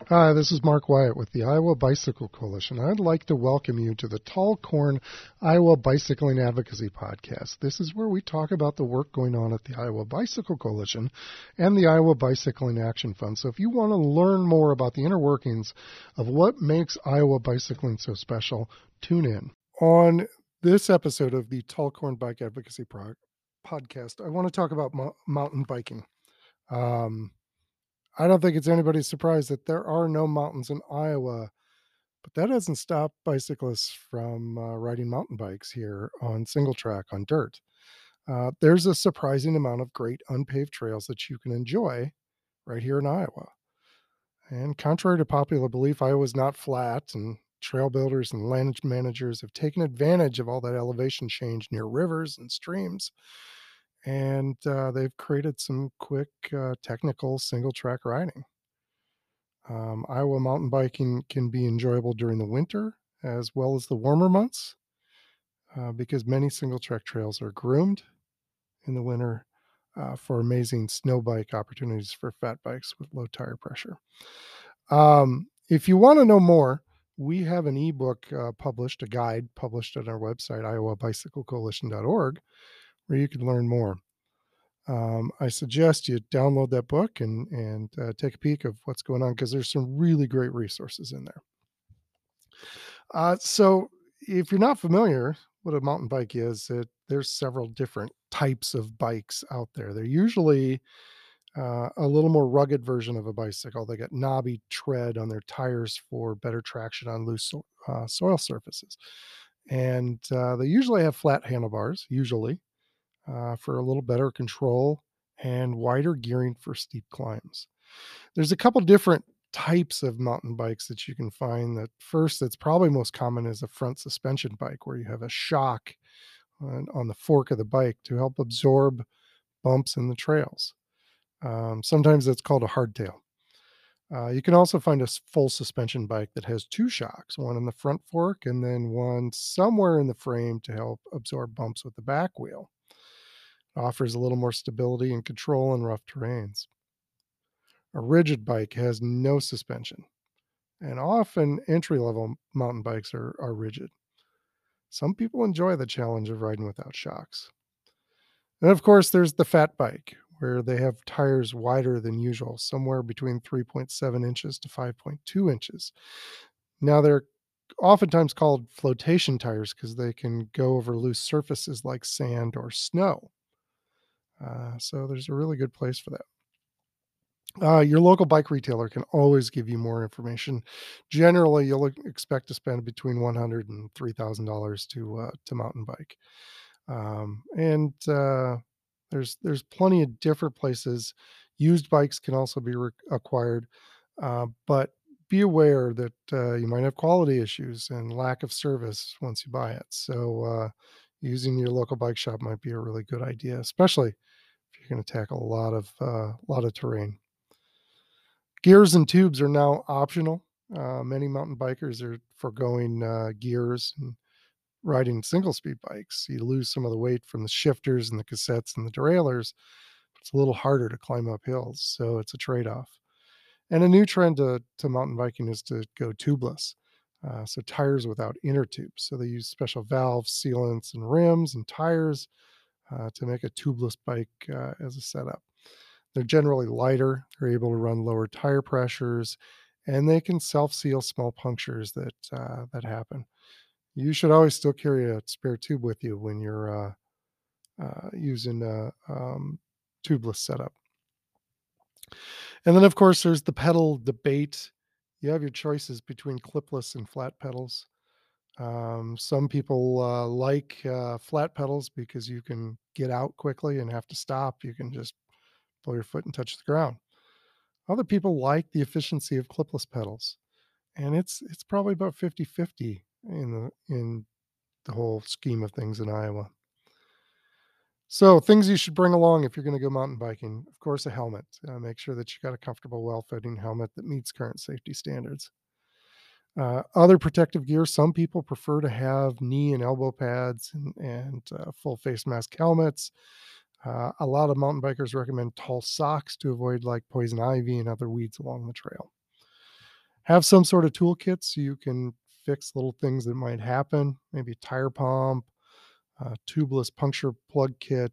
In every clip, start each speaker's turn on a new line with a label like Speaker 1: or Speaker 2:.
Speaker 1: Hi, this is Mark Wyatt with the Iowa Bicycle Coalition. I'd like to welcome you to the Tall Corn Iowa Bicycling Advocacy Podcast. This is where we talk about the work going on at the Iowa Bicycle Coalition and the Iowa Bicycling Action Fund. So if you want to learn more about the inner workings of what makes Iowa bicycling so special, tune in. On this episode of the Tall Corn Bike Advocacy Podcast, I want to talk about mountain biking. I don't think it's anybody's surprise that there are no mountains in Iowa, but that doesn't stop bicyclists from riding mountain bikes here on single track on dirt. There's a surprising amount of great unpaved trails that you can enjoy right here in Iowa. And contrary to popular belief, Iowa's not flat, and trail builders and land managers have taken advantage of all that elevation change near rivers and streams. And they've created some quick, technical single track riding. Iowa mountain biking can be enjoyable during the winter as well as the warmer months because many single track trails are groomed in the winter for amazing snow bike opportunities for fat bikes with low tire pressure. If you want to know more, we have an ebook published, a guide published on our website, iowabicyclecoalition.org, where you can learn more. I suggest you download that book and take a peek of what's going on because there's some really great resources in there. So if you're not familiar what a mountain bike is, there's several different types of bikes out there. They're usually a little more rugged version of a bicycle. They got knobby tread on their tires for better traction on loose soil surfaces. And they usually have flat handlebars, usually, for a little better control and wider gearing for steep climbs. There's a couple different types of mountain bikes that you can find. That first, that's probably most common, is a front suspension bike, where you have a shock on the fork of the bike to help absorb bumps in the trails. Sometimes that's called a hardtail. You can also find a full suspension bike that has two shocks, one in the front fork and then one somewhere in the frame to help absorb bumps with the back wheel. It offers a little more stability and control in rough terrains. A rigid bike has no suspension, and often entry-level mountain bikes are rigid. Some people enjoy the challenge of riding without shocks. And of course, there's the fat bike, where they have tires wider than usual, somewhere between 3.7 inches to 5.2 inches. Now, they're oftentimes called flotation tires because they can go over loose surfaces like sand or snow. So there's a really good place for that. Your local bike retailer can always give you more information. Generally, you'll expect to spend between $100 and $3,000 to mountain bike, and there's plenty of different places. Used bikes can also be acquired, but be aware that you might have quality issues and lack of service once you buy it. So using your local bike shop might be a really good idea, especially if you're going to tackle a lot of terrain. Gears and tubes are now optional. Many mountain bikers are foregoing gears and riding single speed bikes. You lose some of the weight from the shifters and the cassettes and the derailleurs. It's a little harder to climb up hills, so it's a trade off. And a new trend to mountain biking is to go tubeless. So tires without inner tubes. So they use special valves, sealants, and rims and tires to make a tubeless bike as a setup. They're generally lighter, they're able to run lower tire pressures, and they can self-seal small punctures that happen. You should always still carry a spare tube with you when you're using a tubeless setup. And then, of course, there's the pedal debate. You have your choices between clipless and flat pedals. Some people like flat pedals because you can get out quickly and have to stop. You can just pull your foot and touch the ground. Other people like the efficiency of clipless pedals, and it's probably about 50-50 in the whole scheme of things in Iowa. So things you should bring along if you're going to go mountain biking: of course, a helmet. Make sure that you got a comfortable, well-fitting helmet that meets current safety standards. Other protective gear: some people prefer to have knee and elbow pads and full face mask helmets. A lot of mountain bikers recommend tall socks to avoid like poison ivy and other weeds along the trail. Have some sort of toolkit so you can fix little things that might happen, maybe tire pump, tubeless puncture plug kit,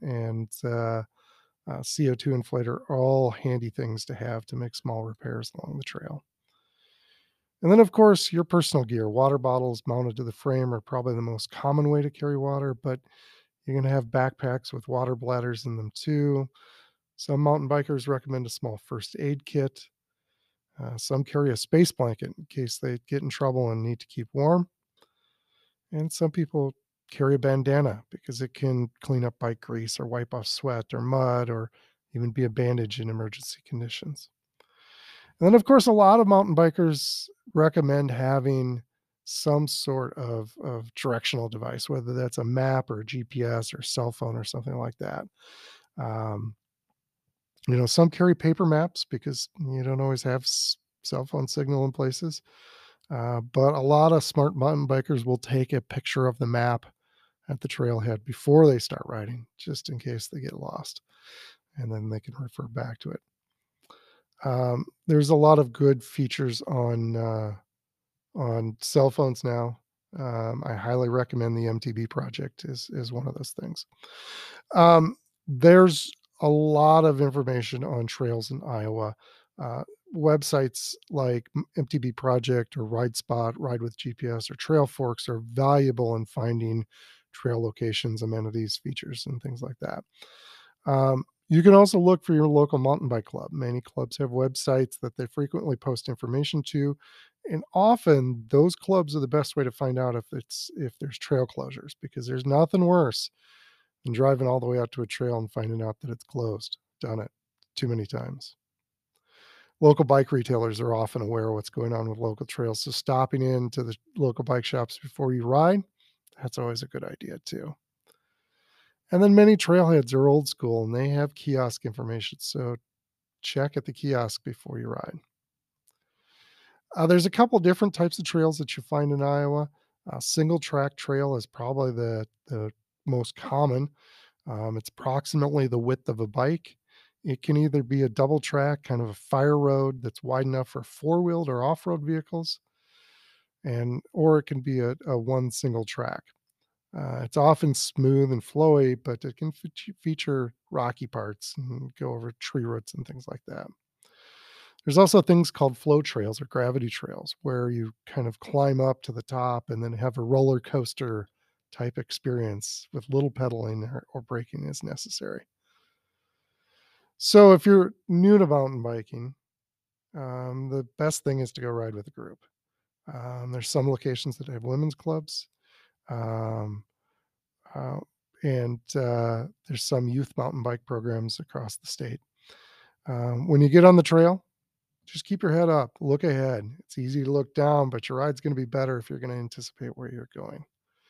Speaker 1: and CO2 inflator, all handy things to have to make small repairs along the trail. And then, of course, your personal gear. Water bottles mounted to the frame are probably the most common way to carry water, but you're going to have backpacks with water bladders in them too. Some mountain bikers recommend a small first aid kit. Some carry a space blanket in case they get in trouble and need to keep warm. And some people carry a bandana because it can clean up bike grease or wipe off sweat or mud or even be a bandage in emergency conditions. And then, of course, a lot of mountain bikers recommend having some sort of directional device, whether that's a map or a GPS or cell phone or something like that. Um, some carry paper maps because you don't always have cell phone signal in places. But a lot of smart mountain bikers will take a picture of the map at the trailhead before they start riding, just in case they get lost, and then they can refer back to it. There's a lot of good features on cell phones now. I highly recommend the MTB project is one of those things. There's a lot of information on trails in Iowa. Uh, Websites like MTB Project or Ride Spot, Ride with GPS, or Trail Forks are valuable in finding trail locations, amenities, features, and things like that. You can also look for your local mountain bike club. Many clubs have websites that they frequently post information to, and often those clubs are the best way to find out if there's trail closures, because there's nothing worse than driving all the way out to a trail and finding out that it's closed. Done it too many times. Local bike retailers are often aware of what's going on with local trails, so stopping in to the local bike shops before you ride, that's always a good idea too. And then many trailheads are old school and they have kiosk information, so check at the kiosk before you ride. There's a couple different types of trails that you find in Iowa. Single track trail is probably the most common. It's approximately the width of a bike. It can either be a double track, kind of a fire road that's wide enough for four-wheeled or off-road vehicles, and or it can be a one single track. It's often smooth and flowy, but it can feature rocky parts and go over tree roots and things like that. There's also things called flow trails or gravity trails where you kind of climb up to the top and then have a roller coaster type experience with little pedaling or braking as necessary. So if you're new to mountain biking, the best thing is to go ride with a group. There's some locations that have women's clubs, um, uh, and there's some youth mountain bike programs across the state. When you get on the trail, just keep your head up, look ahead. It's easy to look down, but your ride's going to be better if you're going to anticipate where you're going.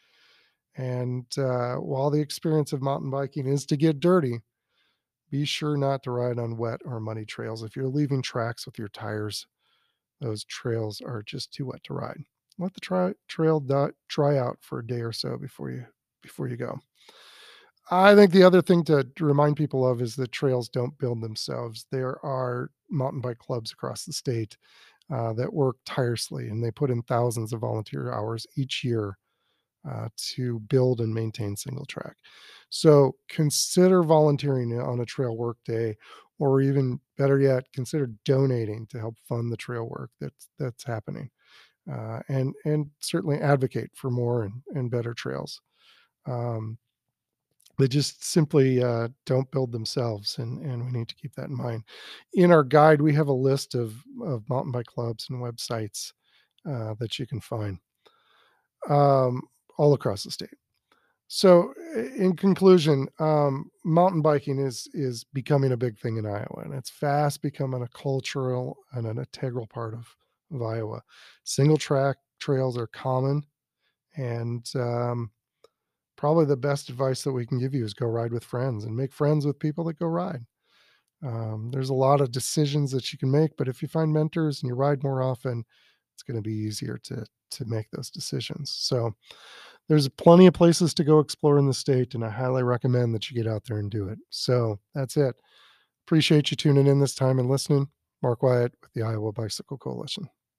Speaker 1: And while the experience of mountain biking is to get dirty, be sure not to ride on wet or muddy trails. If you're leaving tracks with your tires, those trails are just too wet to ride. Let the trail dry out for a day or so before you go. I think the other thing to remind people of is that trails don't build themselves. There are mountain bike clubs across the state that work tirelessly, and they put in thousands of volunteer hours each year to build and maintain single track. So consider volunteering on a trail work day, or even better yet, consider donating to help fund the trail work that's happening, and certainly advocate for more and better trails. Um, they just simply don't build themselves, and we need to keep that in mind. In our guide, we have a list of mountain bike clubs and websites that you can find um, all across the state. So, in conclusion, mountain biking is becoming a big thing in Iowa, and it's fast becoming a cultural and an integral part of Iowa. Single track trails are common, and probably the best advice that we can give you is go ride with friends and make friends with people that go ride. There's a lot of decisions that you can make, but if you find mentors and you ride more often, it's going to be easier to make those decisions. So there's plenty of places to go explore in the state, and I highly recommend that you get out there and do it. So that's it. Appreciate you tuning in this time and listening. Mark Wyatt with the Iowa Bicycle Coalition.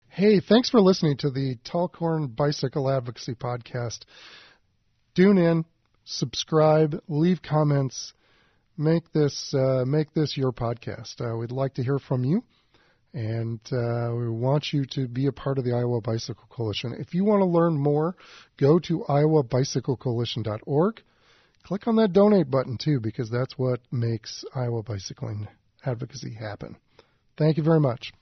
Speaker 1: Hey, thanks for listening to the Tall Corn Bicycle Advocacy Podcast. Tune in, subscribe, leave comments, make this your podcast. We'd like to hear from you, and we want you to be a part of the Iowa Bicycle Coalition. If you want to learn more, go to iowabicyclecoalition.org. Click on that donate button too, because that's what makes Iowa bicycling advocacy happen. Thank you very much.